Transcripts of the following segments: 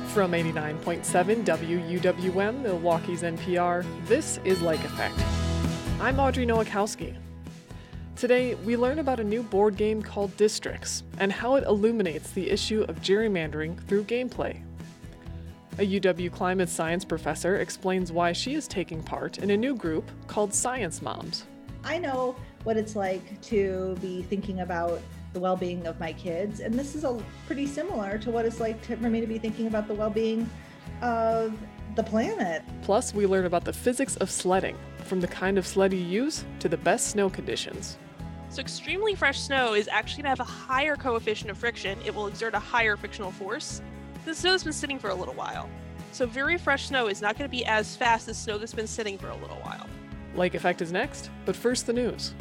From 89.7 WUWM, Milwaukee's NPR, this is Lake Effect. I'm Audrey Nowakowski. Today, we learn about a new board game called Districts and how it illuminates the issue of gerrymandering through gameplay. A UW climate science professor explains why she is taking part in a new group called Science Moms. I know what it's like to be thinking about the well-being of my kids, and this is pretty similar to what it's like for me to be thinking about the well-being of the planet. Plus, we learn about the physics of sledding, from the kind of sled you use to the best snow conditions. So extremely fresh snow is actually going to have a higher coefficient of friction. It will exert a higher frictional force. The snow has been sitting for a little while. So very fresh snow is not going to be as fast as snow that's been sitting for a little while. Lake Effect is next, but first the news.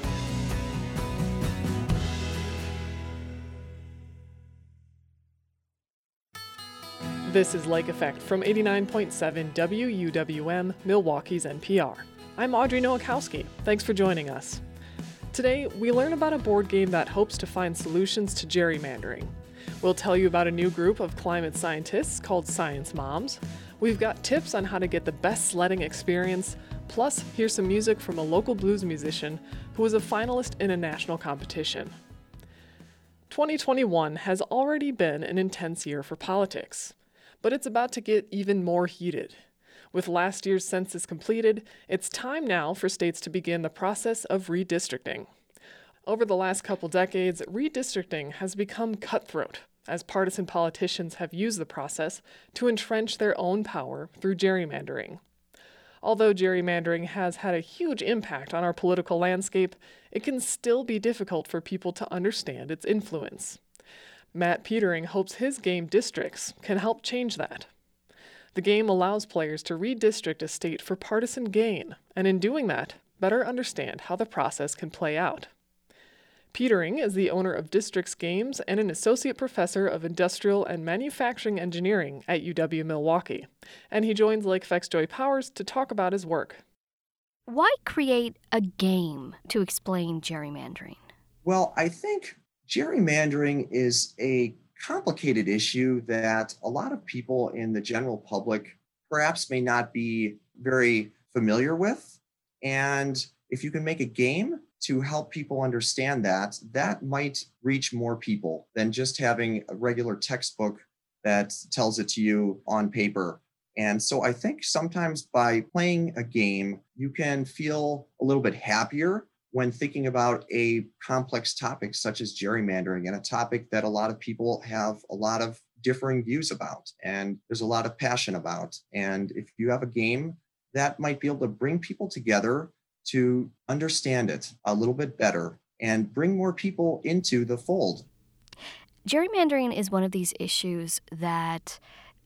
This is Lake Effect from 89.7 WUWM, Milwaukee's NPR. I'm Audrey Nowakowski. Thanks for joining us. Today, we learn about a board game that hopes to find solutions to gerrymandering. We'll tell you about a new group of climate scientists called Science Moms. We've got tips on how to get the best sledding experience, plus here's some music from a local blues musician who was a finalist in a national competition. 2021 has already been an intense year for politics. But it's about to get even more heated. With last year's census completed, it's time now for states to begin the process of redistricting. Over the last couple decades, redistricting has become cutthroat, as partisan politicians have used the process to entrench their own power through gerrymandering. Although gerrymandering has had a huge impact on our political landscape, it can still be difficult for people to understand its influence. Matt Petering hopes his game Districts can help change that. The game allows players to redistrict a state for partisan gain, and in doing that, better understand how the process can play out. Petering is the owner of Districts Games and an associate professor of industrial and manufacturing engineering at UW-Milwaukee, and he joins Lake Effect's Joy Powers to talk about his work. Why create a game to explain gerrymandering? Well, I think gerrymandering is a complicated issue that a lot of people in the general public perhaps may not be very familiar with. And if you can make a game to help people understand that, that might reach more people than just having a regular textbook that tells it to you on paper. And so I think sometimes by playing a game, you can feel a little bit happier when thinking about a complex topic such as gerrymandering, and a topic that a lot of people have a lot of differing views about and there's a lot of passion about. And if you have a game, that might be able to bring people together to understand it a little bit better and bring more people into the fold. Gerrymandering is one of these issues that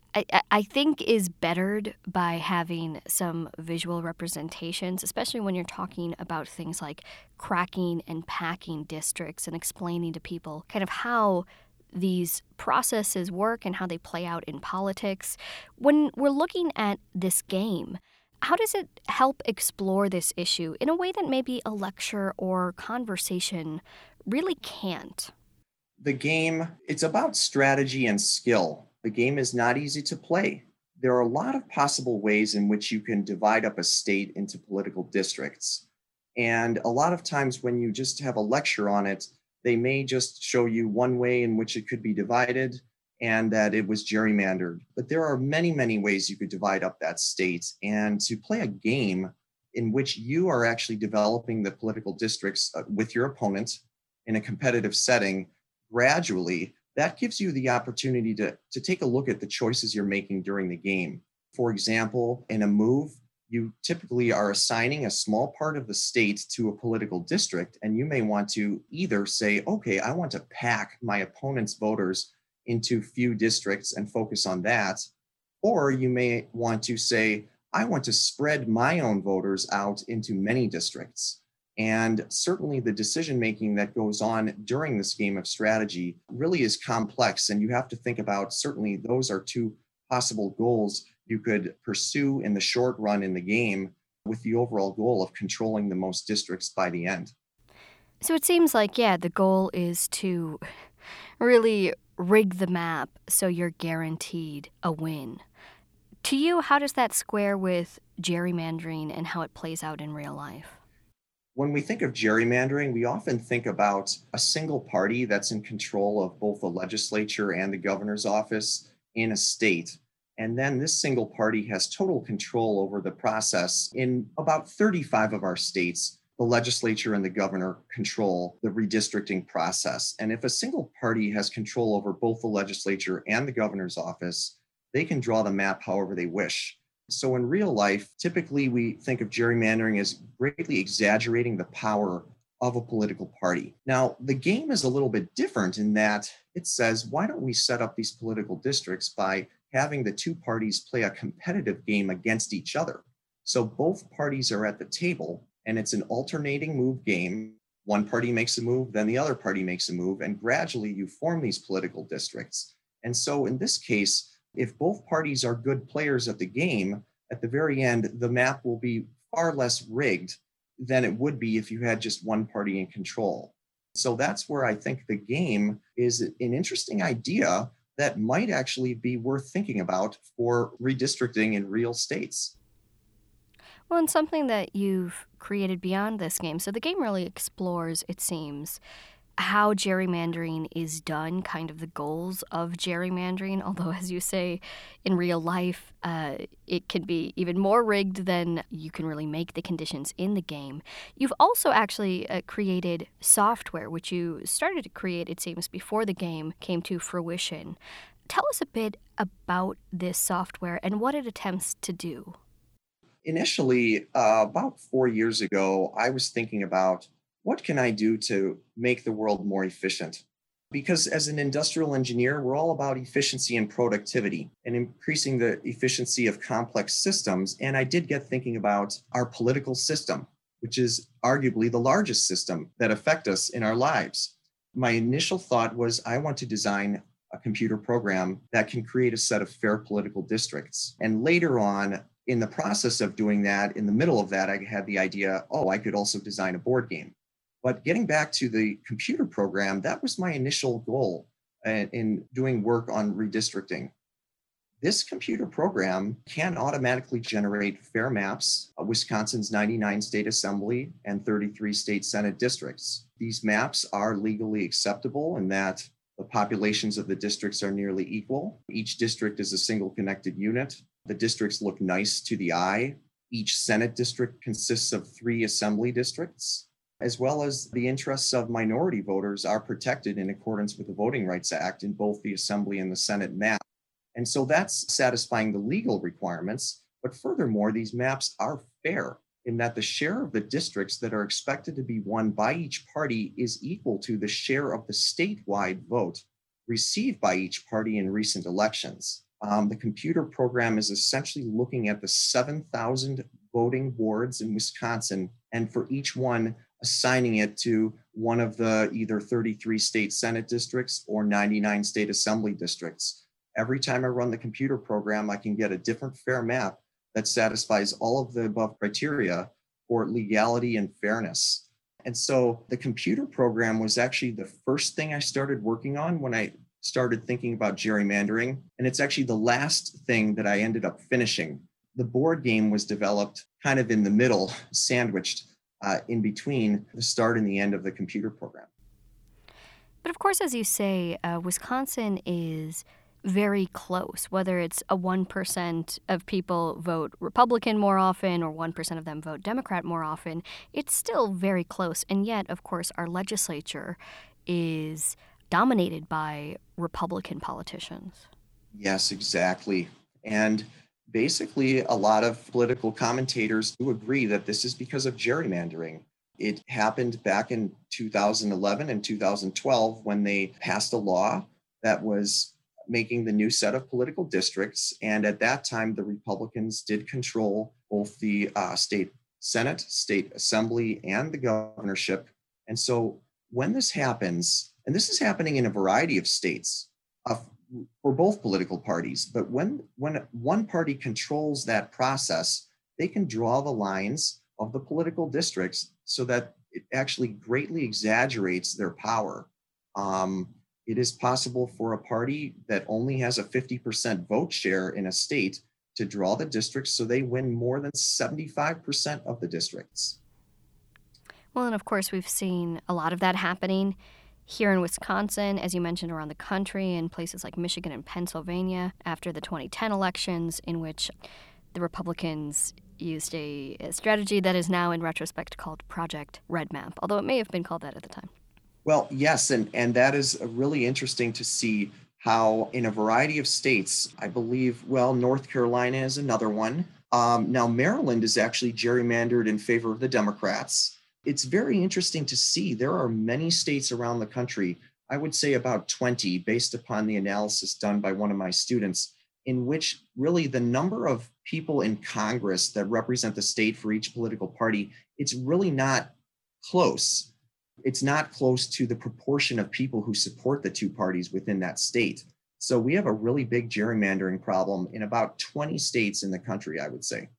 I think is bettered by having some visual representations, especially when you're talking about things like cracking and packing districts and explaining to people kind of how these processes work and how they play out in politics. When we're looking at this game, how does it help explore this issue in a way that maybe a lecture or conversation really can't? The game, it's about strategy and skill. The game is not easy to play. There are a lot of possible ways in which you can divide up a state into political districts. And a lot of times when you just have a lecture on it, they may just show you one way in which it could be divided and that it was gerrymandered. But there are many, many ways you could divide up that state. And to play a game in which you are actually developing the political districts with your opponent in a competitive setting gradually, that gives you the opportunity to take a look at the choices you're making during the game. For example, in a move, you typically are assigning a small part of the state to a political district, and you may want to either say, okay, I want to pack my opponent's voters into few districts and focus on that, or you may want to say, I want to spread my own voters out into many districts. And certainly the decision-making that goes on during this game of strategy really is complex. And you have to think about, certainly those are two possible goals you could pursue in the short run in the game, with the overall goal of controlling the most districts by the end. So it seems like, the goal is to really rig the map so you're guaranteed a win. To you, how does that square with gerrymandering and how it plays out in real life? When we think of gerrymandering, we often think about a single party that's in control of both the legislature and the governor's office in a state. And then this single party has total control over the process. In about 35 of our states, the legislature and the governor control the redistricting process. And if a single party has control over both the legislature and the governor's office, they can draw the map however they wish. So in real life, typically we think of gerrymandering as greatly exaggerating the power of a political party. Now, the game is a little bit different in that it says, why don't we set up these political districts by having the two parties play a competitive game against each other? So both parties are at the table, and it's an alternating move game. One party makes a move, then the other party makes a move, and gradually you form these political districts. And so in this case, if both parties are good players at the game, at the very end, the map will be far less rigged than it would be if you had just one party in control. So that's where I think the game is an interesting idea that might actually be worth thinking about for redistricting in real states. Well, and something that you've created beyond this game. So the game really explores, it seems, how gerrymandering is done, kind of the goals of gerrymandering. Although, as you say, in real life, it can be even more rigged than you can really make the conditions in the game. You've also actually created software, which you started to create, it seems, before the game came to fruition. Tell us a bit about this software and what it attempts to do. Initially, about 4 years ago, I was thinking about what can I do to make the world more efficient? Because as an industrial engineer, we're all about efficiency and productivity and increasing the efficiency of complex systems. And I did get thinking about our political system, which is arguably the largest system that affects us in our lives. My initial thought was I want to design a computer program that can create a set of fair political districts. And later on, in the process of doing that, in the middle of that, I had the idea, I could also design a board game. But getting back to the computer program, that was my initial goal in doing work on redistricting. This computer program can automatically generate fair maps of Wisconsin's 99 state assembly and 33 state Senate districts. These maps are legally acceptable in that the populations of the districts are nearly equal. Each district is a single connected unit. The districts look nice to the eye. Each Senate district consists of 3 assembly districts, as well as the interests of minority voters are protected in accordance with the Voting Rights Act in both the Assembly and the Senate map. And so that's satisfying the legal requirements. But furthermore, these maps are fair in that the share of the districts that are expected to be won by each party is equal to the share of the statewide vote received by each party in recent elections. The computer program is essentially looking at the 7,000 voting wards in Wisconsin, and for each one, assigning it to one of the either 33 state Senate districts or 99 state assembly districts. Every time I run the computer program, I can get a different fair map that satisfies all of the above criteria for legality and fairness. And so the computer program was actually the first thing I started working on when I started thinking about gerrymandering. And it's actually the last thing that I ended up finishing. The board game was developed kind of in the middle, sandwiched in between the start and the end of the computer program. But of course, as you say, Wisconsin is very close, whether it's a 1% of people vote Republican more often or 1% of them vote Democrat more often, it's still very close. And yet, of course, our legislature is dominated by Republican politicians. Yes, exactly. And basically, a lot of political commentators do agree that this is because of gerrymandering. It happened back in 2011 and 2012 when they passed a law that was making the new set of political districts. And at that time, the Republicans did control both the state Senate, state assembly, and the governorship. And so when this happens, and this is happening in a variety of states for both political parties, but when one party controls that process, they can draw the lines of the political districts so that it actually greatly exaggerates their power. It is possible for a party that only has a 50% vote share in a state to draw the districts so they win more than 75% of the districts. Well, and of course, we've seen a lot of that happening here in Wisconsin, as you mentioned, around the country, in places like Michigan and Pennsylvania after the 2010 elections, in which the Republicans used a strategy that is now, in retrospect, called Project Red Map, although it may have been called that at the time. Well, yes, and that is really interesting to see how in a variety of states, I believe, well, North Carolina is another one. Now, Maryland is actually gerrymandered in favor of the Democrats. It's very interesting to see there are many states around the country, I would say about 20, based upon the analysis done by one of my students, in which really the number of people in Congress that represent the state for each political party, it's really not close. It's not close to the proportion of people who support the two parties within that state. So we have a really big gerrymandering problem in about 20 states in the country, I would say.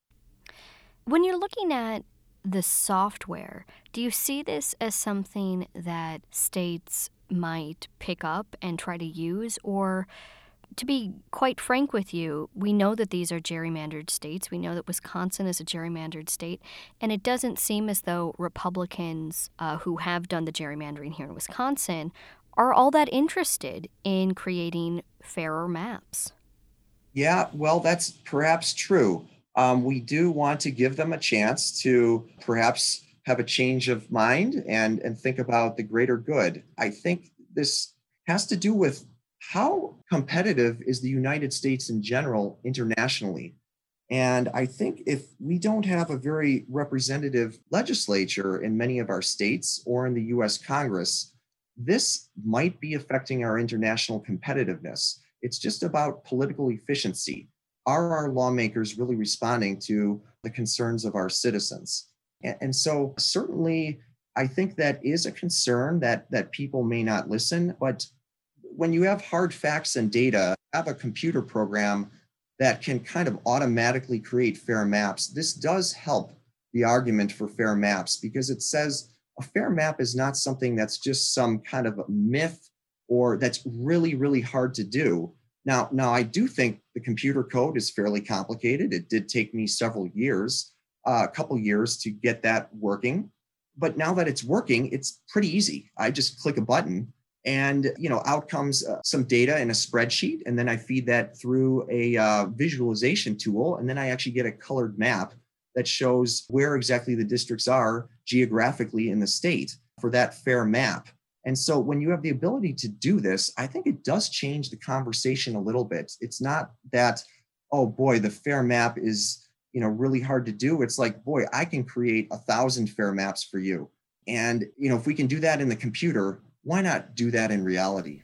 When you're looking at the software, do you see this as something that states might pick up and try to use? Or, to be quite frank with you, we know that these are gerrymandered states. We know that Wisconsin is a gerrymandered state. And it doesn't seem as though Republicans who have done the gerrymandering here in Wisconsin are all that interested in creating fairer maps. Yeah, well, that's perhaps true. We do want to give them a chance to perhaps have a change of mind and think about the greater good. I think this has to do with how competitive is the United States in general internationally. And I think if we don't have a very representative legislature in many of our states or in the US Congress, this might be affecting our international competitiveness. It's just about political efficiency. Are our lawmakers really responding to the concerns of our citizens? And so certainly, I think that is a concern that people may not listen. But when you have hard facts and data, have a computer program that can kind of automatically create fair maps, this does help the argument for fair maps, because it says a fair map is not something that's just some kind of a myth or that's really, really hard to do. Now, I do think the computer code is fairly complicated. It did take me several years, a couple years to get that working. But now that it's working, it's pretty easy. I just click a button and, out comes some data in a spreadsheet. And then I feed that through a visualization tool. And then I actually get a colored map that shows where exactly the districts are geographically in the state for that fair map. And so when you have the ability to do this, I think it does change the conversation a little bit. It's not that, oh boy, the fair map is, really hard to do. It's like, boy, I can create 1,000 fair maps for you. And, if we can do that in the computer, why not do that in reality?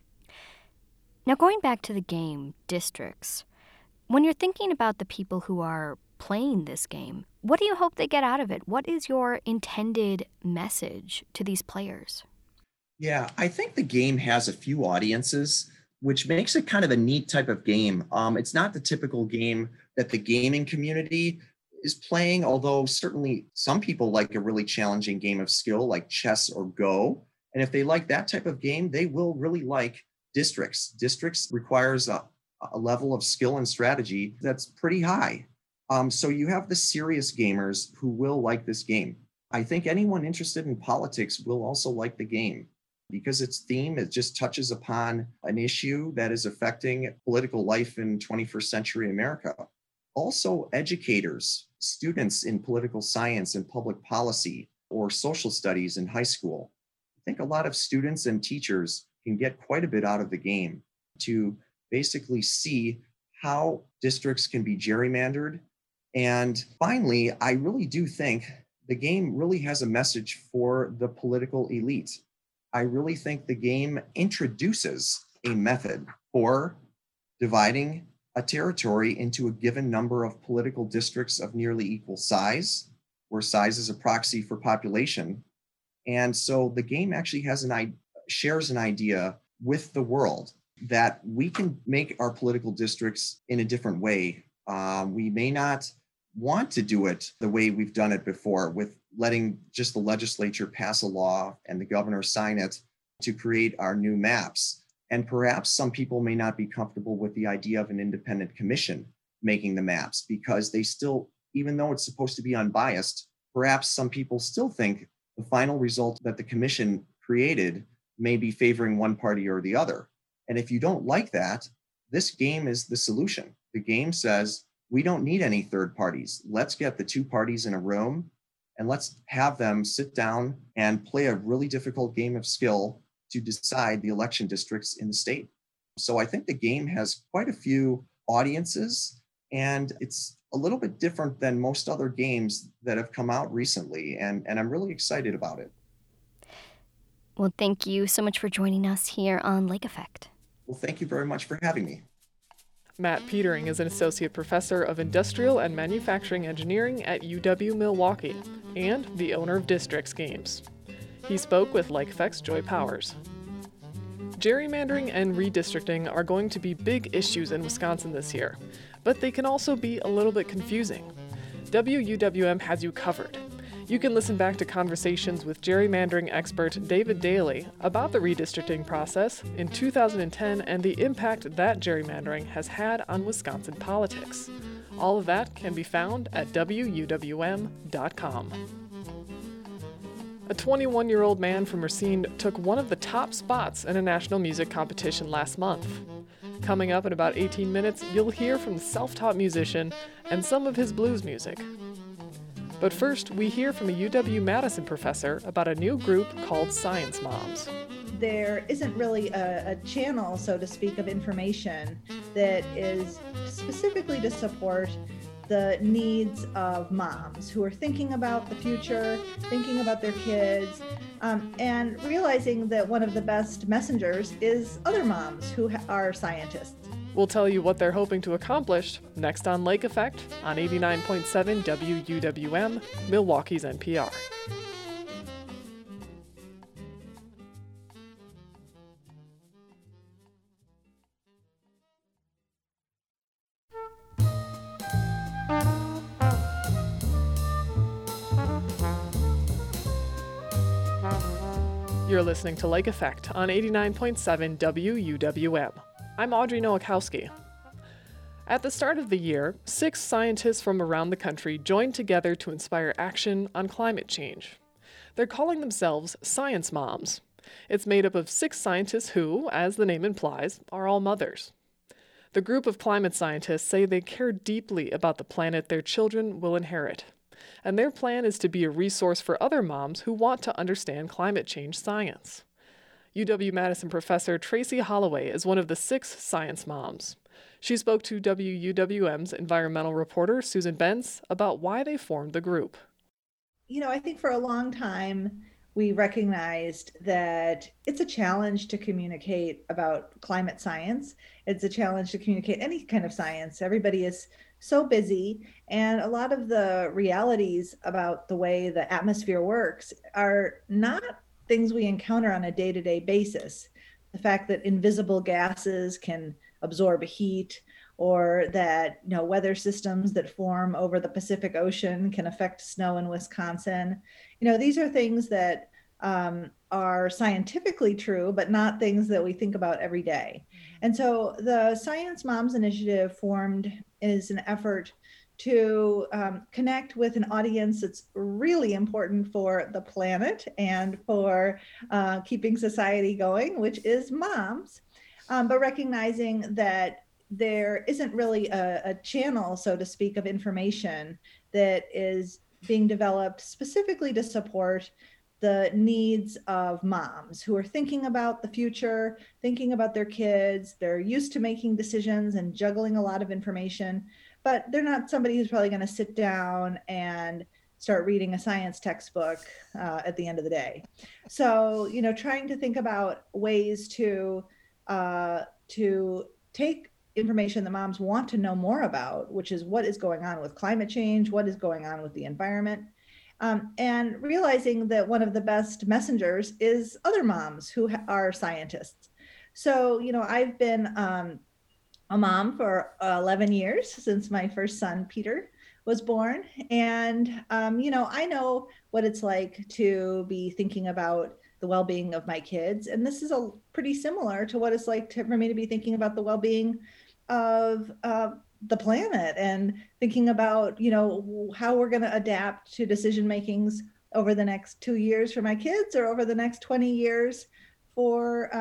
Now, going back to the game, Districts, when you're thinking about the people who are playing this game, what do you hope they get out of it? What is your intended message to these players? Yeah, I think the game has a few audiences, which makes it kind of a neat type of game. It's not the typical game that the gaming community is playing, although certainly some people like a really challenging game of skill like chess or Go. And if they like that type of game, they will really like Districts. Districts requires a level of skill and strategy that's pretty high. So you have the serious gamers who will like this game. I think anyone interested in politics will also like the game, because its theme, it just touches upon an issue that is affecting political life in 21st century America. Also, educators, students in political science and public policy or social studies in high school. I think a lot of students and teachers can get quite a bit out of the game to basically see how districts can be gerrymandered. And finally, I really do think the game really has a message for the political elite. I really think the game introduces a method for dividing a territory into a given number of political districts of nearly equal size, where size is a proxy for population. And so the game actually shares an idea with the world that we can make our political districts in a different way. We may not want to do it the way we've done it before, with letting just the legislature pass a law and the governor sign it to create our new maps. And perhaps some people may not be comfortable with the idea of an independent commission making the maps because they still, even though it's supposed to be unbiased, perhaps some people still think the final result that the commission created may be favoring one party or the other. And if you don't like that, this game is the solution. The game says, we don't need any third parties. Let's get the two parties in a room and let's have them sit down and play a really difficult game of skill to decide the election districts in the state. So I think the game has quite a few audiences, and it's a little bit different than most other games that have come out recently, and I'm really excited about it. Well, thank you so much for joining us here on Lake Effect. Well, thank you very much for having me. Matt Petering is an associate professor of industrial and manufacturing engineering at UW-Milwaukee and the owner of Districts Games. He spoke with Lake Effect's Joy Powers. Gerrymandering and redistricting are going to be big issues in Wisconsin this year, but they can also be a little bit confusing. WUWM has you covered. You can listen back to conversations with gerrymandering expert David Daly about the redistricting process in 2010 and the impact that gerrymandering has had on Wisconsin politics. All of that can be found at WUWM.com. A 21-year-old man from Racine took one of the top spots in a national music competition last month. Coming up in about 18 minutes, you'll hear from the self-taught musician and some of his blues music. But first, we hear from a UW-Madison professor about a new group called Science Moms. There isn't really a channel, so to speak, of information that is specifically to support the needs of moms who are thinking about the future, thinking about their kids, and realizing that one of the best messengers is other moms who are scientists. We'll tell you what they're hoping to accomplish next on Lake Effect on 89.7 WUWM, Milwaukee's NPR. You're listening to Lake Effect on 89.7 WUWM. I'm Audrey Nowakowski. At the start of the year, 6 scientists from around the country joined together to inspire action on climate change. They're calling themselves Science Moms. It's made up of 6 scientists who, as the name implies, are all mothers. The group of climate scientists say they care deeply about the planet their children will inherit, and their plan is to be a resource for other moms who want to understand climate change science. UW-Madison professor Tracy Holloway is one of the 6 Science Moms. She spoke to WUWM's environmental reporter Susan Benz about why they formed the group. You know, I think for a long time, we recognized that it's a challenge to communicate about climate science. It's a challenge to communicate any kind of science. Everybody is so busy, and a lot of the realities about the way the atmosphere works are not things we encounter on a day-to-day basis. The fact that invisible gases can absorb heat, or that weather systems that form over the Pacific Ocean can affect snow in Wisconsin. These are things that are scientifically true, but not things that we think about every day. And so the Science Moms Initiative formed is an effort to connect with an audience that's really important for the planet and for keeping society going, which is moms, but recognizing that there isn't really a channel, so to speak, of information that is being developed specifically to support the needs of moms who are thinking about the future, thinking about their kids. They're used to making decisions and juggling a lot of information, but they're not somebody who's probably going to sit down and start reading a science textbook at the end of the day. So, trying to think about ways to take information that moms want to know more about, which is what is going on with climate change, what is going on with the environment, and realizing that one of the best messengers is other moms who are scientists. So, I've been a mom for 11 years since my first son, Peter, was born. And, I know what it's like to be thinking about the well-being of my kids. And this is a pretty similar to what it's like for me to be thinking about the well-being of the planet and thinking about, how we're going to adapt to decision makings over the next 2 years for my kids or over the next 20 years for,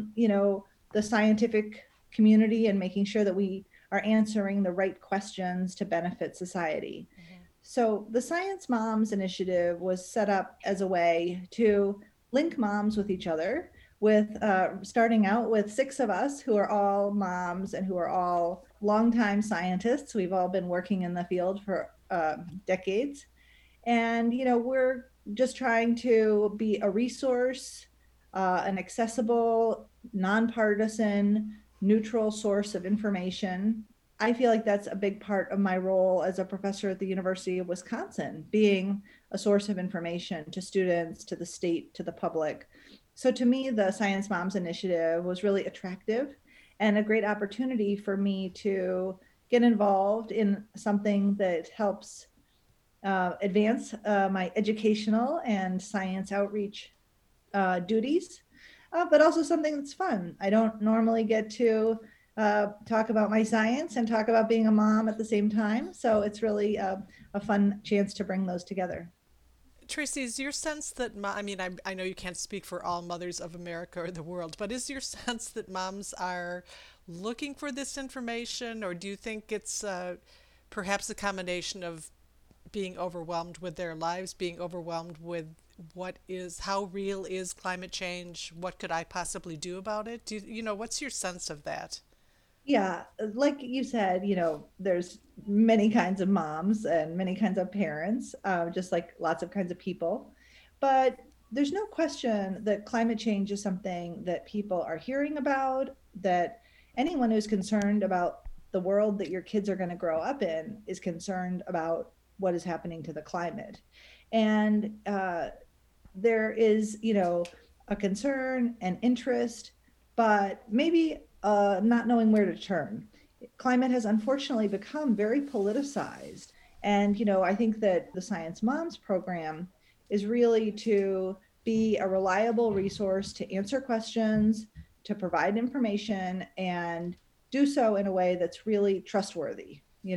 the scientific community, and making sure that we are answering the right questions to benefit society. So the Science Moms Initiative was set up as a way to link moms with each other, with starting out with 6 of us who are all moms and who are all longtime scientists. We've all been working in the field for decades. And, we're just trying to be a resource, an accessible, nonpartisan, neutral source of information. I feel like that's a big part of my role as a professor at the University of Wisconsin, being a source of information to students, to the state, to the public. So to me, the Science Moms Initiative was really attractive and a great opportunity for me to get involved in something that helps advance my educational and science outreach duties, but also something that's fun. I don't normally get to talk about my science and talk about being a mom at the same time. So it's really a fun chance to bring those together. Tracy, is your sense that, I know you can't speak for all mothers of America or the world, but is your sense that moms are looking for this information, or do you think it's perhaps a combination of being overwhelmed with their lives, being overwhelmed with how real is climate change? What could I possibly do about it? What's your sense of that? Yeah, like you said, there's many kinds of moms and many kinds of parents, just like lots of kinds of people. But there's no question that climate change is something that people are hearing about, that anyone who's concerned about the world that your kids are going to grow up in is concerned about what is happening to the climate. And there is, a concern and interest, but maybe not knowing where to turn. Climate has unfortunately become very politicized. And, I think that the Science Moms program is really to be a reliable resource to answer questions, to provide information, and do so in a way that's really trustworthy.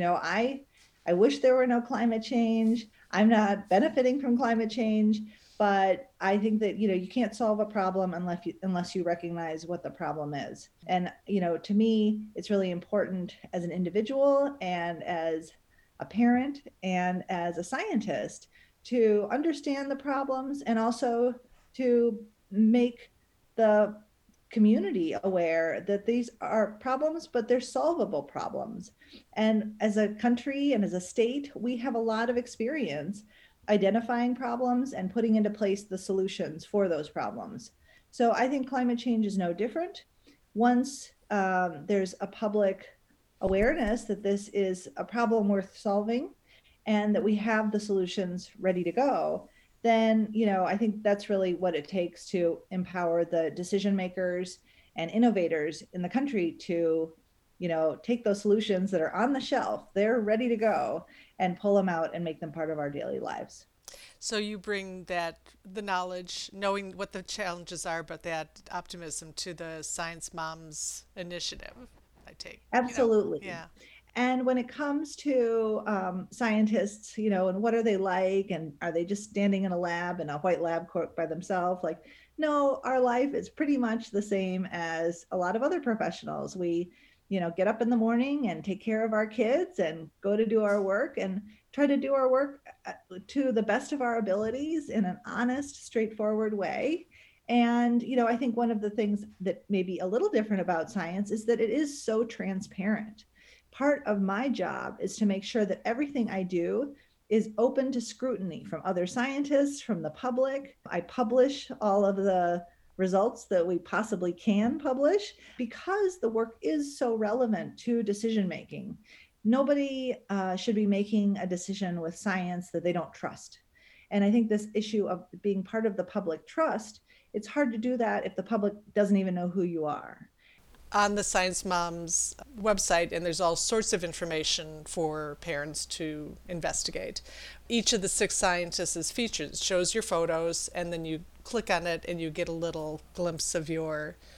I wish there were no climate change. I'm not benefiting from climate change, but I think that, you can't solve a problem unless you recognize what the problem is. And, to me, it's really important as an individual and as a parent and as a scientist to understand the problems, and also to make the community aware that these are problems, but they're solvable problems. And as a country and as a state, we have a lot of experience identifying problems and putting into place the solutions for those problems. So I think climate change is no different. Once there's a public awareness that this is a problem worth solving and that we have the solutions ready to go, then, I think that's really what it takes to empower the decision makers and innovators in the country to, take those solutions that are on the shelf, they're ready to go, and pull them out and make them part of our daily lives. So you bring the knowledge, knowing what the challenges are, but that optimism to the Science Moms Initiative, I take. Absolutely. Yeah. And when it comes to scientists, and what are they like? And are they just standing in a lab, in a white lab coat by themselves? No, our life is pretty much the same as a lot of other professionals. We, get up in the morning and take care of our kids and go to do our work and try to do our work to the best of our abilities in an honest, straightforward way. And, I think one of the things that may be a little different about science is that it is so transparent. Part of my job is to make sure that everything I do is open to scrutiny from other scientists, from the public. I publish all of the results that we possibly can publish because the work is so relevant to decision making. Nobody should be making a decision with science that they don't trust. And I think this issue of being part of the public trust, it's hard to do that if the public doesn't even know who you are. On the Science Moms website, and there's all sorts of information for parents to investigate. Each of the 6 scientists is featured. It shows your photos, and then you click on it and you get a little glimpse of your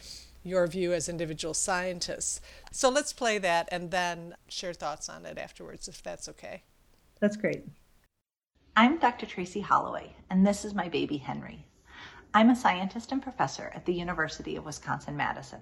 your view as individual scientists. So let's play that and then share thoughts on it afterwards, if that's okay. That's great. I'm Dr. Tracy Holloway, and this is my baby Henry. I'm a scientist and professor at the University of Wisconsin-Madison.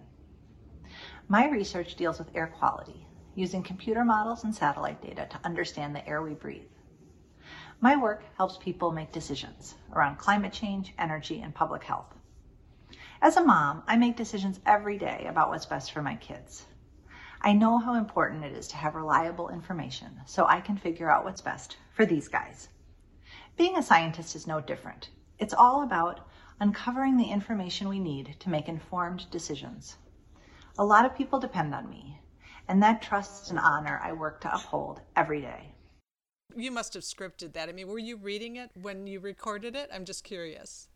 My research deals with air quality, using computer models and satellite data to understand the air we breathe. My work helps people make decisions around climate change, energy, and public health. As a mom, I make decisions every day about what's best for my kids. I know how important it is to have reliable information so I can figure out what's best for these guys. Being a scientist is no different. It's all about uncovering the information we need to make informed decisions. A lot of people depend on me, and that trust and honor I work to uphold every day. You must have scripted that. I mean, were you reading it when you recorded it? I'm just curious.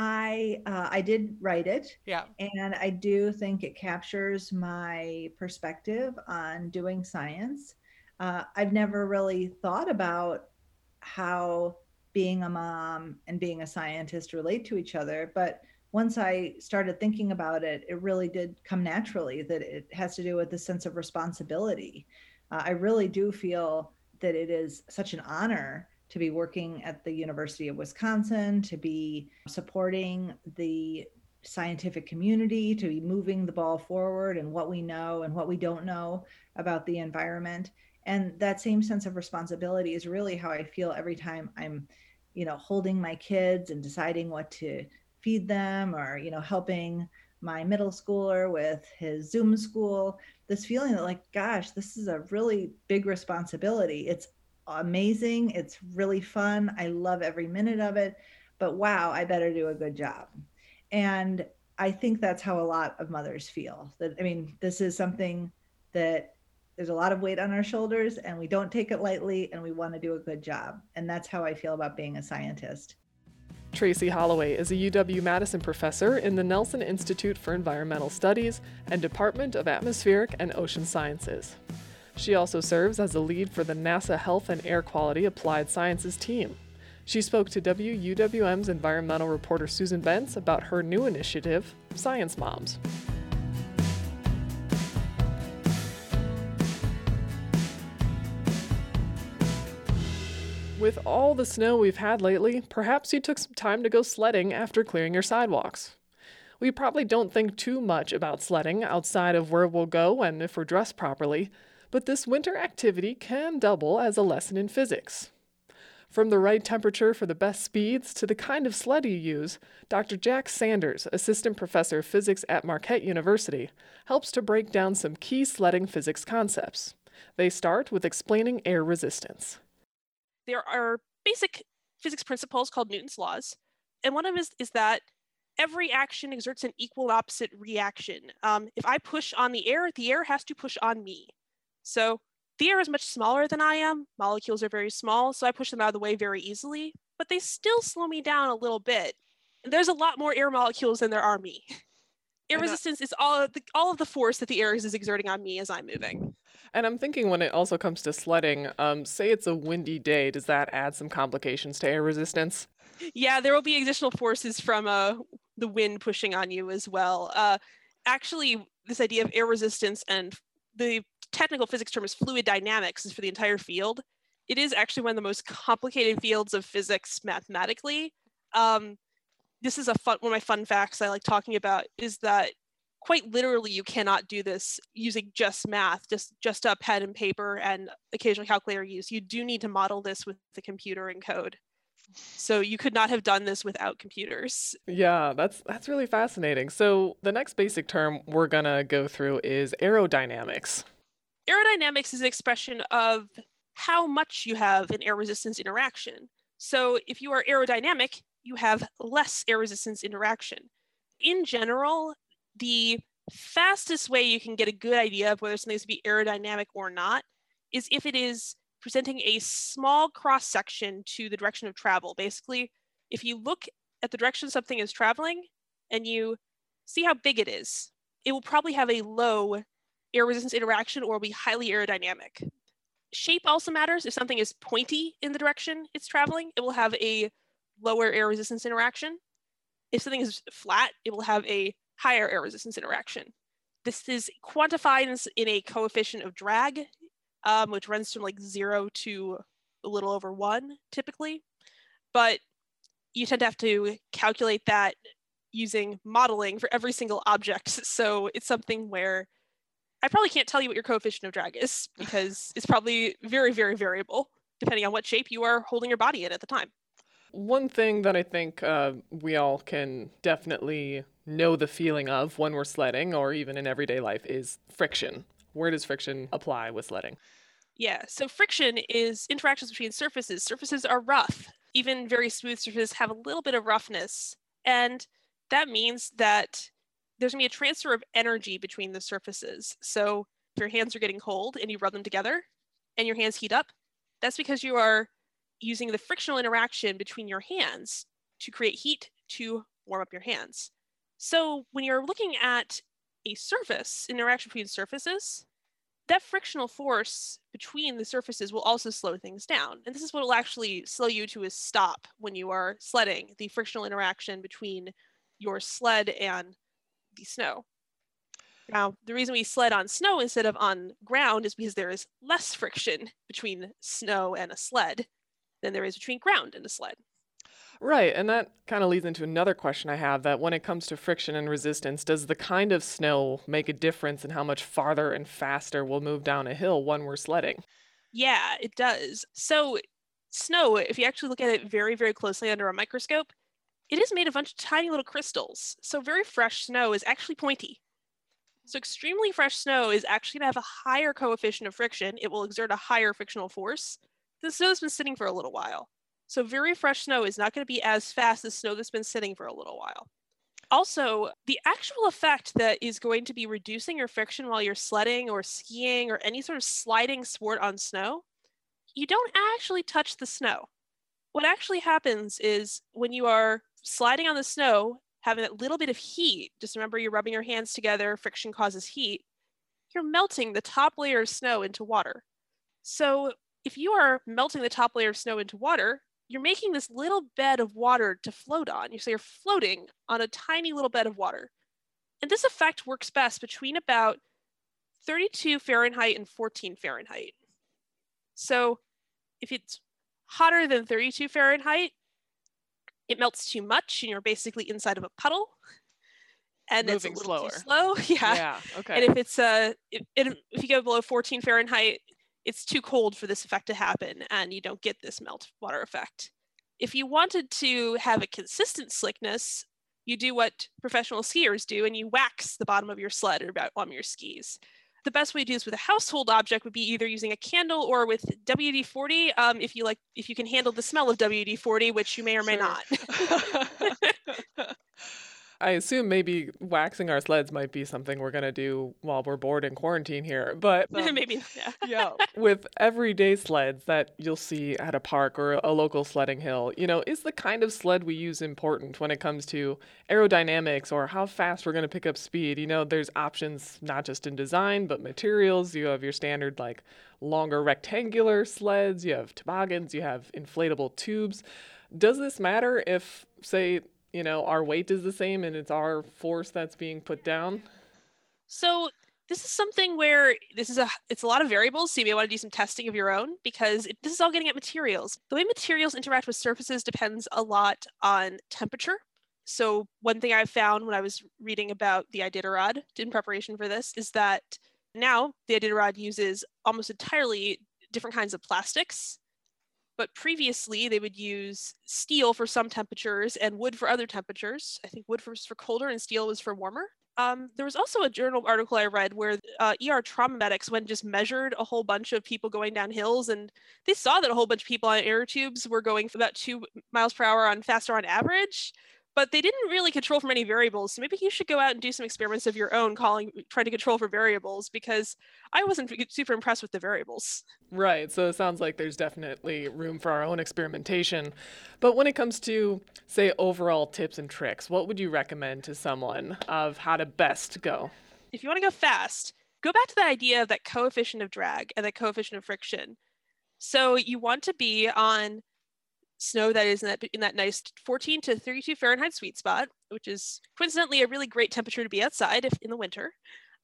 I did write it. Yeah. And I do think it captures my perspective on doing science. I've never really thought about how being a mom and being a scientist relate to each other. But once I started thinking about it, it really did come naturally that it has to do with the sense of responsibility. I really do feel that it is such an honor to be working at the University of Wisconsin, to be supporting the scientific community, to be moving the ball forward and what we know and what we don't know about the environment. And that same sense of responsibility is really how I feel every time I'm, holding my kids and deciding what to feed them, or, helping my middle schooler with his Zoom school. This feeling that, like, gosh, this is a really big responsibility. It's amazing. It's really fun. I love every minute of it, but wow, I better do a good job. And I think that's how a lot of mothers feel. This is something that there's a lot of weight on our shoulders and we don't take it lightly and we want to do a good job. And that's how I feel about being a scientist. Tracy Holloway is a UW-Madison professor in the Nelson Institute for Environmental Studies and Department of Atmospheric and Ocean Sciences. She also serves as the lead for the NASA Health and Air Quality Applied Sciences team. She spoke to WUWM's environmental reporter Susan Bentz about her new initiative, Science Moms. With all the snow we've had lately, perhaps you took some time to go sledding after clearing your sidewalks. We probably don't think too much about sledding outside of where we'll go and if we're dressed properly, but this winter activity can double as a lesson in physics. From the right temperature for the best speeds to the kind of sled you use, Dr. Jack Sanders, assistant professor of physics at Marquette University, helps to break down some key sledding physics concepts. They start with explaining air resistance. There are basic physics principles called Newton's laws, and one of them is that every action exerts an equal opposite reaction. If I push on the air has to push on me. So the air is much smaller than I am, molecules are very small, so I push them out of the way very easily, but they still slow me down a little bit. And there's a lot more air molecules than there are me. Air resistance is all of the force that the air is exerting on me as I'm moving. And I'm thinking when it also comes to sledding, say it's a windy day, does that add some complications to air resistance? Yeah, there will be additional forces from the wind pushing on you as well. Actually, this idea of air resistance, and the technical physics term is fluid dynamics, is for the entire field. It is actually one of the most complicated fields of physics mathematically. This is one of my fun facts I like talking about, is that quite literally you cannot do this using just math, just a pen and paper and occasional calculator use. You do need to model this with the computer and code. So you could not have done this without computers. Yeah, that's really fascinating. So the next basic term we're gonna go through is aerodynamics. Aerodynamics is an expression of how much you have an air resistance interaction. So if you are aerodynamic, you have less air resistance interaction. In general, the fastest way you can get a good idea of whether something's to be aerodynamic or not is if it is presenting a small cross-section to the direction of travel. Basically, if you look at the direction something is traveling and you see how big it is, it will probably have a low air resistance interaction or will be highly aerodynamic. Shape also matters. If something is pointy in the direction it's traveling, it will have a lower air resistance interaction. If something is flat, it will have a higher air resistance interaction. This is quantified in a coefficient of drag, which runs from like 0 to a little over 1 typically. But you tend to have to calculate that using modeling for every single object. So it's something where I probably can't tell you what your coefficient of drag is because it's probably very, very variable depending on what shape you are holding your body in at the time. One thing that I think we all can definitely know the feeling of when we're sledding or even in everyday life is friction. Where does friction apply with sledding? Yeah, so friction is interactions between surfaces. Surfaces are rough. Even very smooth surfaces have a little bit of roughness. And that means that there's going to be a transfer of energy between the surfaces. So if your hands are getting cold and you rub them together and your hands heat up, that's because you are using the frictional interaction between your hands to create heat to warm up your hands. So when you're looking at a surface, interaction between surfaces, that frictional force between the surfaces will also slow things down. And this is what will actually slow you to a stop when you are sledding, the frictional interaction between your sled and the snow. Now, the reason we sled on snow instead of on ground is because there is less friction between snow and a sled than there is between ground and a sled. Right, and that kind of leads into another question I have, that when it comes to friction and resistance, does the kind of snow make a difference in how much farther and faster we'll move down a hill when we're sledding? Yeah, it does. So snow, if you actually look at it very, very closely under a microscope, it is made of a bunch of tiny little crystals. So very fresh snow is actually pointy. So extremely fresh snow is actually going to have a higher coefficient of friction. It will exert a higher frictional force. The snow has been sitting for a little while. So very fresh snow is not going to be as fast as snow that's been sitting for a little while. Also, the actual effect that is going to be reducing your friction while you're sledding or skiing or any sort of sliding sport on snow, you don't actually touch the snow. What actually happens is when you are sliding on the snow, having that little bit of heat, just remember you're rubbing your hands together, friction causes heat, you're melting the top layer of snow into water. So if you are melting the top layer of snow into water, you're making this little bed of water to float on. So you're floating on a tiny little bed of water. And this effect works best between about 32 Fahrenheit and 14 Fahrenheit. So if it's hotter than 32 Fahrenheit, it melts too much and you're basically inside of a puddle. And Moving it's a little slower. too slow. Yeah. Okay. And if it's if you go below 14 Fahrenheit, it's too cold for this effect to happen and you don't get this melt water effect. If you wanted to have a consistent slickness, you do what professional skiers do and you wax the bottom of your sled or on your skis. The best way to do this with a household object would be either using a candle or with WD-40, if you can handle the smell of WD-40, which you may or may not. I assume maybe waxing our sleds might be something we're going to do while we're bored in quarantine here. But maybe, yeah, with everyday sleds that you'll see at a park or a local sledding hill, is the kind of sled we use important when it comes to aerodynamics or how fast we're going to pick up speed? There's options not just in design, but materials. You have your standard like longer rectangular sleds, you have toboggans, you have inflatable tubes. Does this matter if, say, our weight is the same and it's our force that's being put down? So this is something where it's a lot of variables. So you may want to do some testing of your own because this is all getting at materials. The way materials interact with surfaces depends a lot on temperature. So one thing I found when I was reading about the Iditarod in preparation for this is that now the Iditarod uses almost entirely different kinds of plastics. But previously, they would use steel for some temperatures and wood for other temperatures. I think wood was for colder and steel was for warmer. There was also a journal article I read where ER trauma medics went and just measured a whole bunch of people going down hills, and they saw that a whole bunch of people on air tubes were going about 2 miles per hour faster on average. But they didn't really control for many variables. So maybe you should go out and do some experiments of your own trying to control for variables, because I wasn't super impressed with the variables. Right. So it sounds like there's definitely room for our own experimentation. But when it comes to, say, overall tips and tricks, what would you recommend to someone of how to best go? If you want to go fast, go back to the idea of that coefficient of drag and that coefficient of friction. So you want to be on snow that is in that nice 14 to 32 Fahrenheit sweet spot, which is coincidentally a really great temperature to be outside in the winter.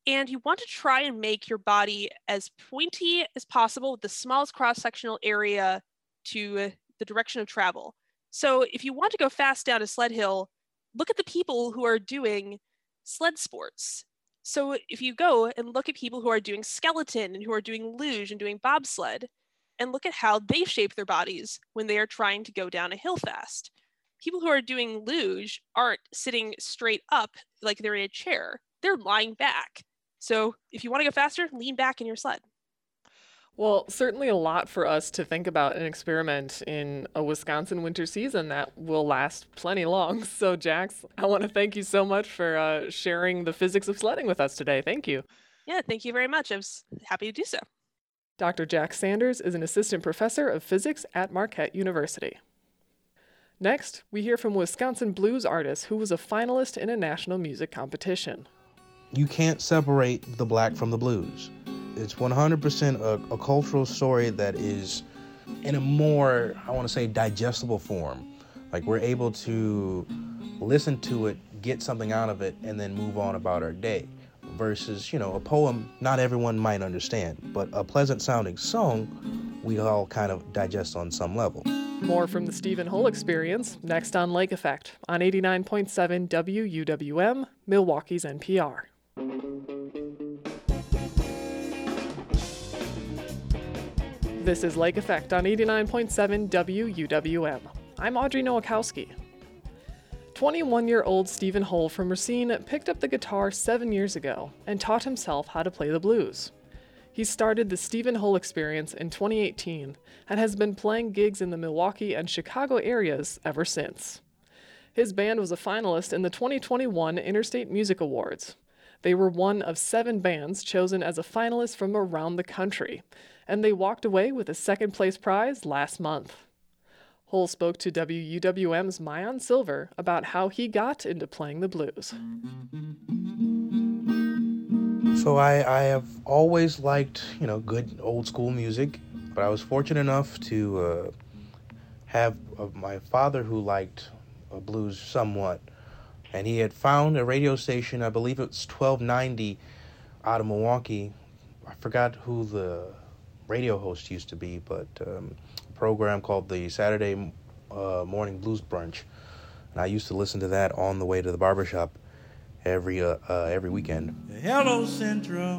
And you want to try and make your body as pointy as possible with the smallest cross-sectional area to the direction of travel. So if you want to go fast down a sled hill, look at the people who are doing sled sports. So if you go and look at people who are doing skeleton and who are doing luge and doing bobsled, and look at how they shape their bodies when they are trying to go down a hill fast. People who are doing luge aren't sitting straight up like they're in a chair. They're lying back. So if you want to go faster, lean back in your sled. Well, certainly a lot for us to think about and experiment in a Wisconsin winter season that will last plenty long. So, Jax, I want to thank you so much for sharing the physics of sledding with us today. Thank you. Yeah, thank you very much. I was happy to do so. Dr. Jax Sanders is an assistant professor of physics at Marquette University. Next, we hear from a Wisconsin blues artist who was a finalist in a national music competition. You can't separate the black from the blues. It's 100% a cultural story that is in a more, I want to say, digestible form. Like, we're able to listen to it, get something out of it, and then move on about our day. Versus, a poem not everyone might understand, but a pleasant sounding song we all kind of digest on some level. More from the Stephen Hull Experience next on Lake Effect on 89.7 WUWM, Milwaukee's NPR. This is Lake Effect on 89.7 WUWM. I'm Audrey Nowakowski. 21-year-old Stephen Hull from Racine picked up the guitar 7 years ago and taught himself how to play the blues. He started the Stephen Hull Experience in 2018 and has been playing gigs in the Milwaukee and Chicago areas ever since. His band was a finalist in the 2021 Interstate Music Awards. They were one of 7 bands chosen as a finalist from around the country, and they walked away with a second-place prize last month. Hull spoke to WUWM's Mayan Silver about how he got into playing the blues. So I have always liked, good old school music, but I was fortunate enough to have my father who liked blues somewhat. And he had found a radio station, I believe it was 1290 out of Milwaukee. I forgot who the radio host used to be, but program called the Saturday Morning Blues Brunch, and I used to listen to that on the way to the barbershop every weekend. Hello, Central.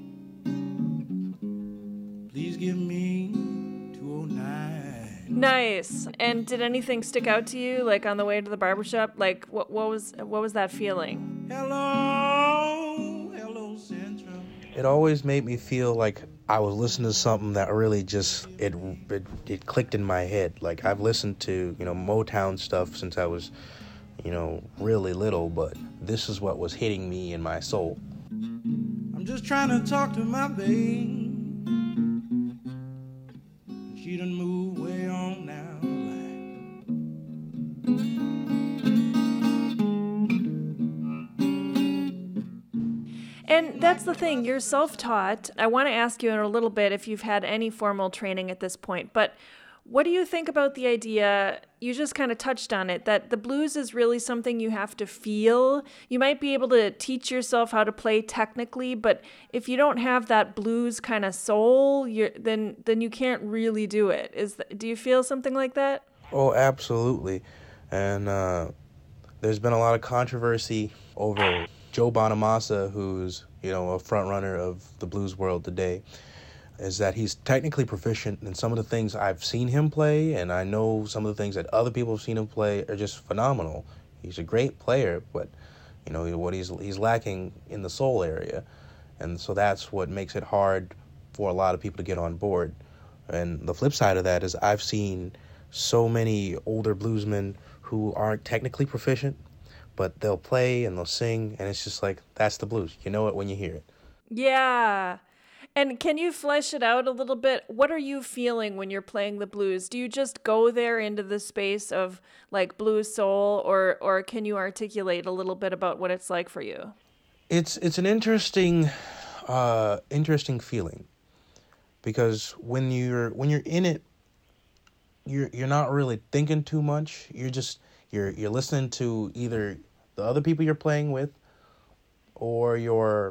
Please give me 209. Nice. And did anything stick out to you, like on the way to the barbershop? Like, what was that feeling? Hello, Central. It always made me feel like I was listening to something that really just, it clicked in my head. Like, I've listened to, Motown stuff since I was, really little, but this is what was hitting me in my soul. I'm just trying to talk to my babe. She done moved way on down the line. And that's the thing, you're self-taught. I want to ask you in a little bit if you've had any formal training at this point, but what do you think about the idea, you just kind of touched on it, that the blues is really something you have to feel? You might be able to teach yourself how to play technically, but if you don't have that blues kind of soul, then you can't really do it. Do you feel something like that? Oh, absolutely. And there's been a lot of controversy over Joe Bonamassa, who's, a front runner of the blues world today, is that he's technically proficient in some of the things I've seen him play, and I know some of the things that other people have seen him play are just phenomenal. He's a great player, but what he's lacking in the soul area, and so that's what makes it hard for a lot of people to get on board. And the flip side of that is I've seen so many older bluesmen who aren't technically proficient, but they'll play and they'll sing, and it's just like, that's the blues. You know it when you hear it. Yeah. And can you flesh it out a little bit? What are you feeling when you're playing the blues? Do you just go there into the space of like blues soul, or can you articulate a little bit about what it's like for you? It's an interesting feeling, because when you're in it, you're not really thinking too much. You're listening to either the other people you're playing with, or you're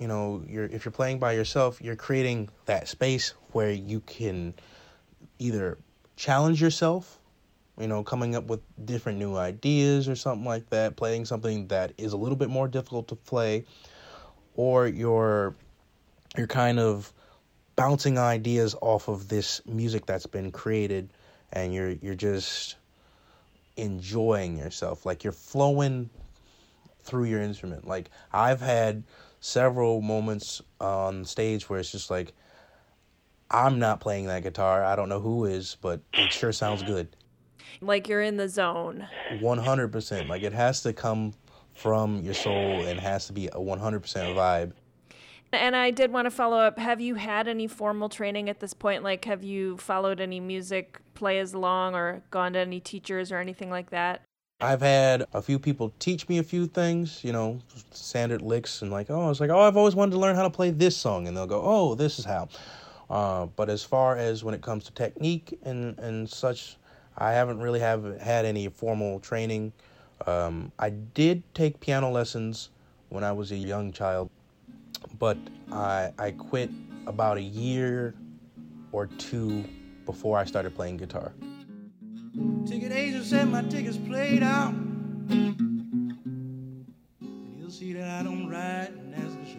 if you're playing by yourself, you're creating that space where you can either challenge yourself, coming up with different new ideas or something like that, playing something that is a little bit more difficult to play, or you're kind of bouncing ideas off of this music that's been created, and you're just enjoying yourself, like you're flowing through your instrument. Like, I've had several moments on stage where it's just like, I'm not playing that guitar, I don't know who is, but it sure sounds good. Like you're in the zone. 100%. Like, it has to come from your soul and has to be a 100% vibe. And I did want to follow up, have you had any formal training at this point? Like, have you followed any music plays along or gone to any teachers or anything like that? I've had a few people teach me a few things, standard licks, and I was like, I've always wanted to learn how to play this song, and they'll go, oh, this is how. But as far as when it comes to technique and such, I haven't really had any formal training. I did take piano lessons when I was a young child, but I quit about a year or two before I started playing guitar. Ticket agent said my ticket's played out, and he'll see that I don't ride, and that's the show.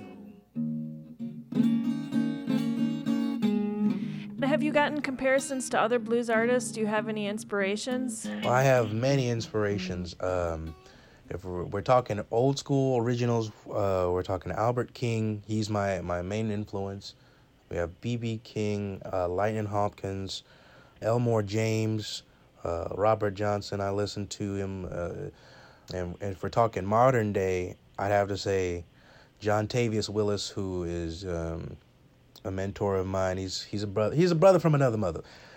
Have you gotten comparisons to other blues artists? Do you have any inspirations? Well, I have many inspirations. If we're talking old school originals, we're talking Albert King. He's my main influence. We have B.B. King, Lightning Hopkins, Elmore James, Robert Johnson. I listen to him. And if we're talking modern day, I'd have to say John Tavius Willis, who is a mentor of mine. He's a brother. He's a brother from another mother.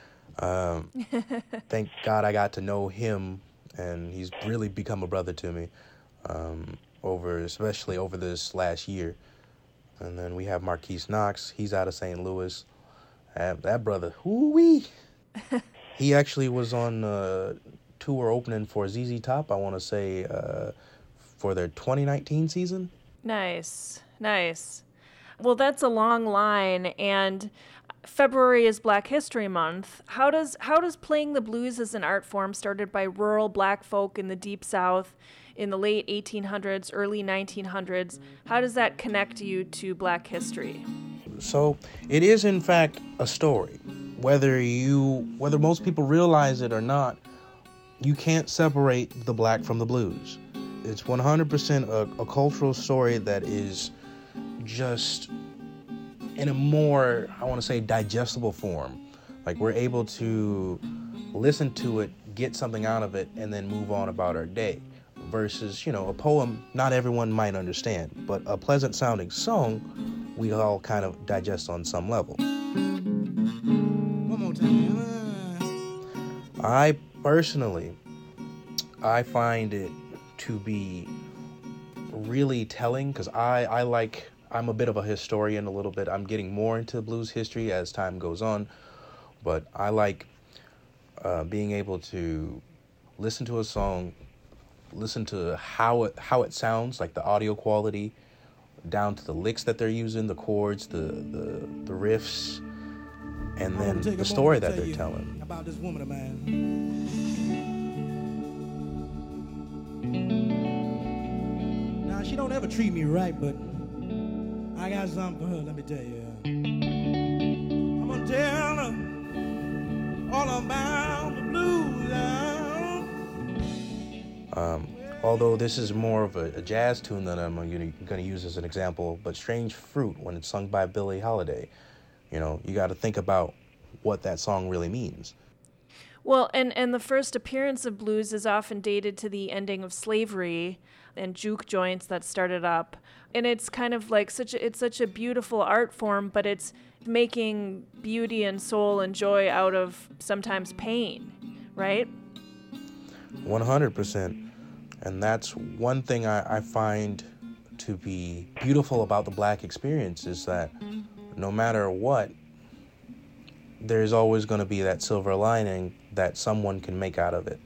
Thank God I got to know him, and he's really become a brother to me, especially over this last year. And then we have Marquise Knox. He's out of St. Louis. That brother, whoo-wee. He actually was on tour opening for ZZ Top, I want to say, for their 2019 season. Nice. Well, that's a long line, and February is Black History Month. How does playing the blues as an art form started by rural black folk in the Deep South in the late 1800s, early 1900s, how does that connect you to Black history? So it is, in fact, a story. Whether most people realize it or not, you can't separate the black from the blues. It's 100% a cultural story that is just in a more, I want to say, digestible form. Like, we're able to listen to it, get something out of it, and then move on about our day. Versus, a poem not everyone might understand, but a pleasant sounding song we all kind of digest on some level. One more time. I personally, find it to be really telling, because I'm a bit of a historian a little bit. I'm getting more into blues history as time goes on, but I like being able to listen to a song, listen to how it sounds, like the audio quality, down to the licks that they're using, the chords, the riffs, and then the story that they're telling. About this woman of mine. Now, she don't ever treat me right, but I got something for her, let me tell you. I'm gonna tell her all about the blues. Although this is more of a jazz tune that I'm going to use as an example, but Strange Fruit, when it's sung by Billie Holiday, you got to think about what that song really means. Well, and the first appearance of blues is often dated to the ending of slavery and juke joints that started up. And it's kind of like it's such a beautiful art form, but it's making beauty and soul and joy out of sometimes pain, right? 100%. And that's one thing I find to be beautiful about the black experience, is that no matter what, there's always going to be that silver lining that someone can make out of it.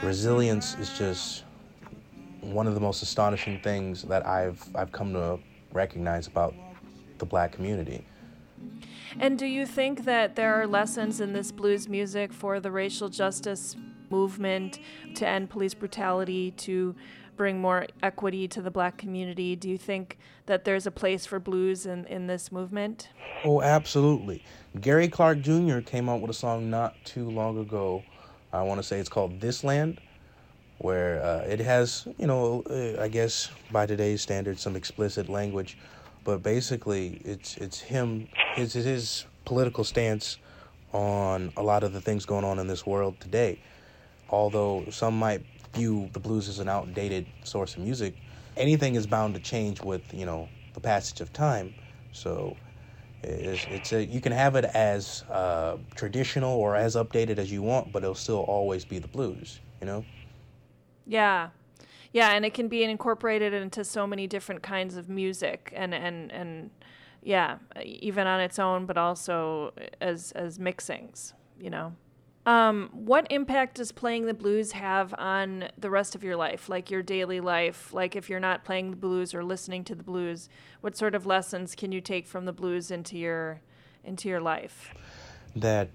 Resilience is just one of the most astonishing things that I've come to recognize about the Black community. And do you think that there are lessons in this blues music for the racial justice movement to end police brutality, to bring more equity to the Black community? Do you think that there's a place for blues in this movement? Oh, absolutely. Gary Clark Jr. came out with a song not too long ago. I want to say it's called This Land, where it has, I guess by today's standards, some explicit language. But basically, it's his political stance on a lot of the things going on in this world today. Although some might view the blues as an outdated source of music, anything is bound to change with, the passage of time. So you can have it as traditional or as updated as you want, but it'll still always be the blues, Yeah. Yeah, and it can be incorporated into so many different kinds of music and yeah, even on its own, but also as mixings, What impact does playing the blues have on the rest of your life, like your daily life? Like if you're not playing the blues or listening to the blues, what sort of lessons can you take from the blues into your life? That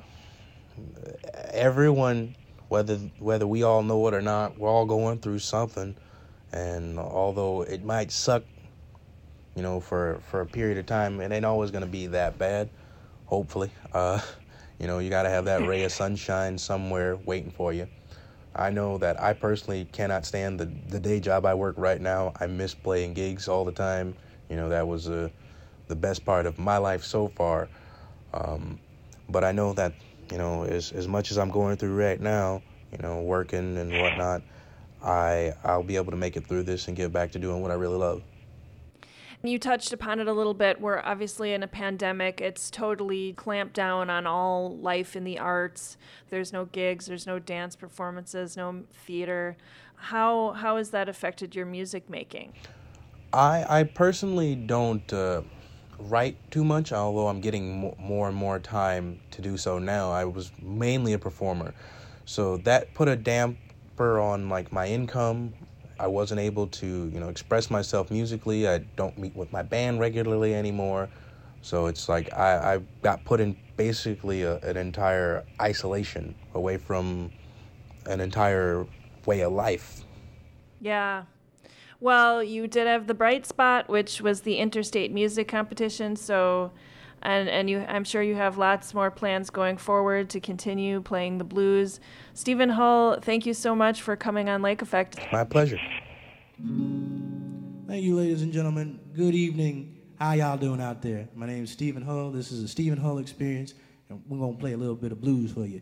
everyone, whether we all know it or not, we're all going through something. And although it might suck, for a period of time, it ain't always going to be that bad, hopefully. You got to have that ray of sunshine somewhere waiting for you. I know that I personally cannot stand the day job I work right now. I miss playing gigs all the time. That was the best part of my life so far. But I know that, as much as I'm going through right now, working and whatnot, I'll be able to make it through this and get back to doing what I really love. You touched upon it a little bit. We're obviously in a pandemic. It's totally clamped down on all life in the arts. There's no gigs, there's no dance performances, no theater. How has that affected your music making? I personally don't write too much, although I'm getting more and more time to do so now. I was mainly a performer, so that put a damper on my income. I wasn't able to, express myself musically. I don't meet with my band regularly anymore. So it's like I got put in basically an entire isolation away from an entire way of life. Yeah. Well, you did have the bright spot, which was the interstate music competition. So, and I'm sure you have lots more plans going forward to continue playing the blues. Stephen Hull, thank you so much for coming on Lake Effect. My pleasure. Thank you, ladies and gentlemen. Good evening. How y'all doing out there? My name is Stephen Hull. This is a Stephen Hull Experience, and we're going to play a little bit of blues for you.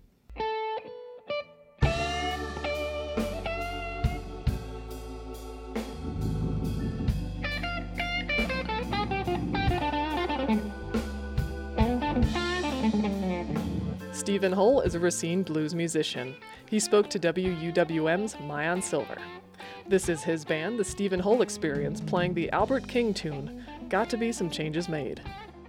Stephen Hull is a Racine blues musician. He spoke to WUWM's Mayan Silver. This is his band, the Stephen Hull Experience, playing the Albert King tune, Got to Be Some Changes Made.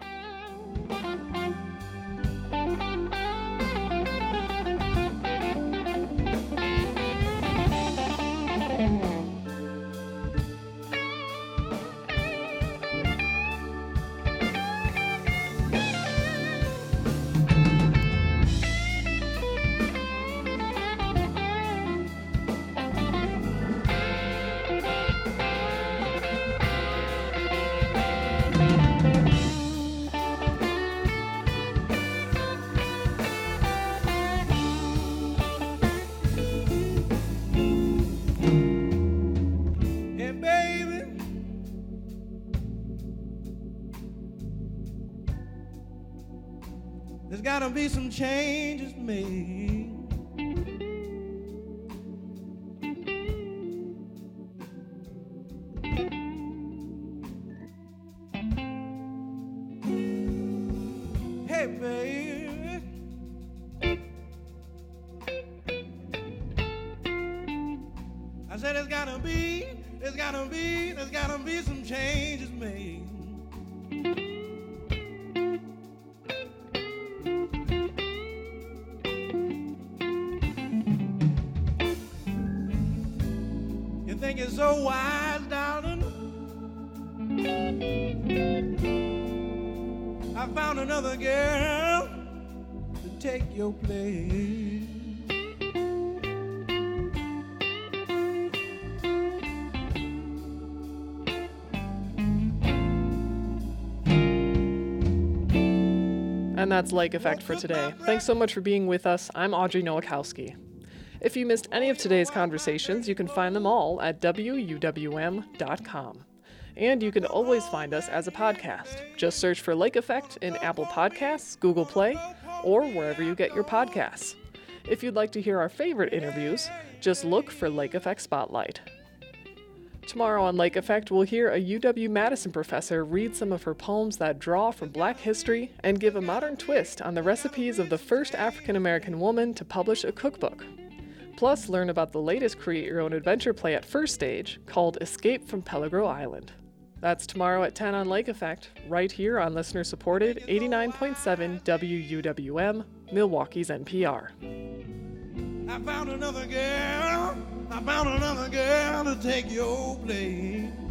There's gotta be some changes made. Hey, baby. I said there's gotta be some changes made. You think it's so wise, darling, found another girl to take your place. And that's Lake Effect for today. Thanks so much for being with us. I'm Audrey Nowakowski. If you missed any of today's conversations, you can find them all at wuwm.com. And you can always find us as a podcast. Just search for Lake Effect in Apple Podcasts, Google Play, or wherever you get your podcasts. If you'd like to hear our favorite interviews, just look for Lake Effect Spotlight. Tomorrow on Lake Effect, we'll hear a UW-Madison professor read some of her poems that draw from Black history and give a modern twist on the recipes of the first African-American woman to publish a cookbook. Plus, learn about the latest Create Your Own Adventure play at First Stage called Escape from Peligro Island. That's tomorrow at 10 on Lake Effect, right here on listener-supported 89.7 WUWM, Milwaukee's NPR. I found another girl to take your place.